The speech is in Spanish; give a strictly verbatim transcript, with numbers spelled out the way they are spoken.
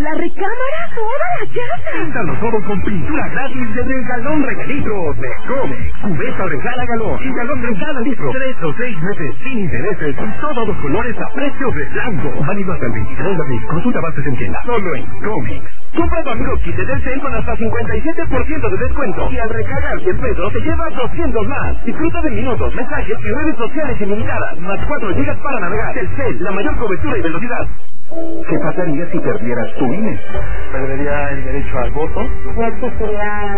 la recámara, toda la casa. Píntalo todo con pintura gratis de Regalón Regalitos de Comex. Cubeta regala galón y galón regala litro. Tres o seis meses sin intereses y todos los colores a precios de blanco. Válido hasta el veintitrés de abril. Consulta bases en tienda. Solo en Comex. Compra tu amigo kit de Telcel con hasta cincuenta y siete por ciento de descuento. Y al recargar cien pesos te llevas doscientos más. Disfruta de minutos, mensajes y redes sociales ilimitadas. Más cuatro gigas para navegar. Telcel, la mayor cobertura y velocidad. ¿Qué pasaría si perdieras tu I N E? ¿Perdería el derecho al voto? Ya existiría